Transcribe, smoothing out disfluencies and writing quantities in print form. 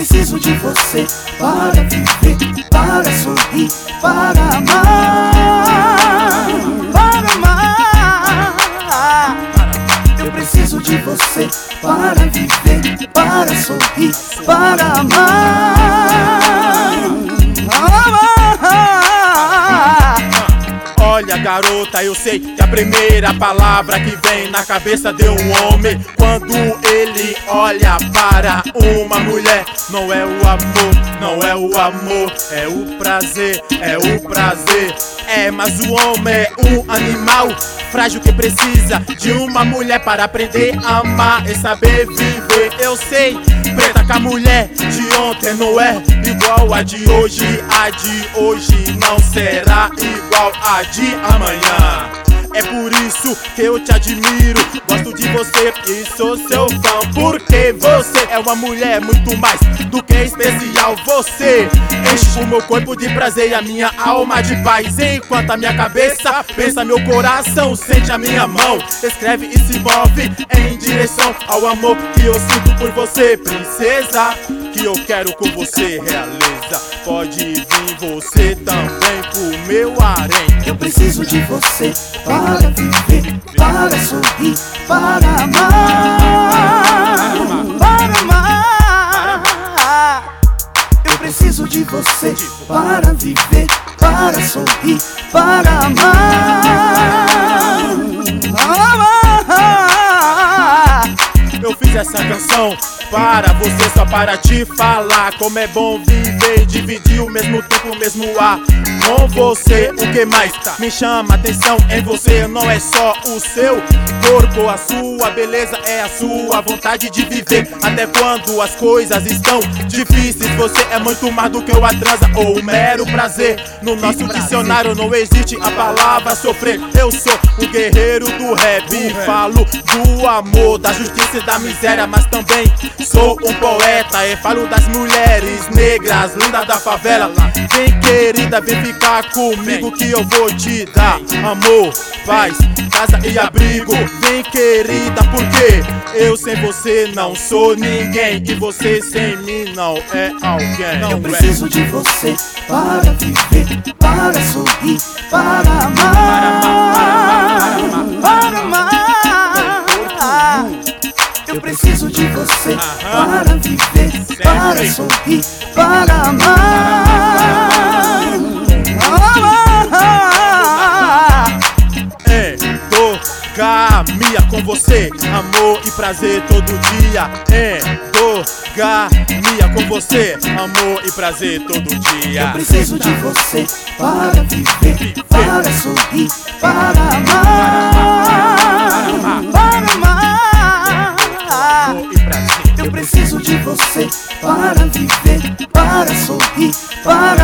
preciso de você para viver, para sorrir, para amar, para amar. Eu preciso de você para viver, para sorrir, para amar, amar. Olha, garota, eu sei que a primeira palavra que vem na cabeça de um homem quando ele olha para uma mulher não é o amor, não é o amor, é o prazer, é o prazer. É, mas o homem é um animal frágil que precisa de uma mulher para aprender a amar e saber viver. Eu sei, preta, que a mulher de ontem não é igual a de hoje não será igual a de amanhã. É por isso que eu te admiro, gosto de você e sou seu fã, porque você é uma mulher muito mais do que especial. Você enche o meu corpo de prazer e a minha alma de paz, enquanto a minha cabeça pensa, meu coração sente a minha mão, escreve e se move em direção ao amor que eu sinto por você, princesa, que eu quero com você, realeza. Pode vir você também pro meu harém. Eu preciso de você para viver, para sorrir, para amar, para amar. Eu preciso de você para viver, para sorrir, para amar, amar. Eu fiz essa canção para você, só para te falar como é bom viver e dividir o mesmo tempo, o mesmo ar com você. O que mais me chama atenção em você não é só o seu corpo, a sua beleza é a sua vontade de viver. Até quando as coisas estão difíceis, você é muito mais do que o atrasa ou o mero prazer. No nosso dicionário não existe a palavra sofrer. Eu sou o guerreiro do rap e falo do amor, da justiça e da miséria, mas também sou um poeta e falo das mulheres negras lindas da favela. Vem, querida, vem ficar comigo que eu vou te dar amor, paz, casa e abrigo. Vem, querida, porque eu sem você não sou ninguém e você sem mim não é alguém. Eu preciso de você para viver, para sorrir, para amar, para amar. Eu preciso de você para viver, para sorrir, para amar, amar. Endogamia com você, amor e prazer todo dia. Endogamia com você, amor e prazer todo dia. Eu preciso de você para viver, para sorrir, para amar, para amar. Eu preciso de você para viver, para sorrir, para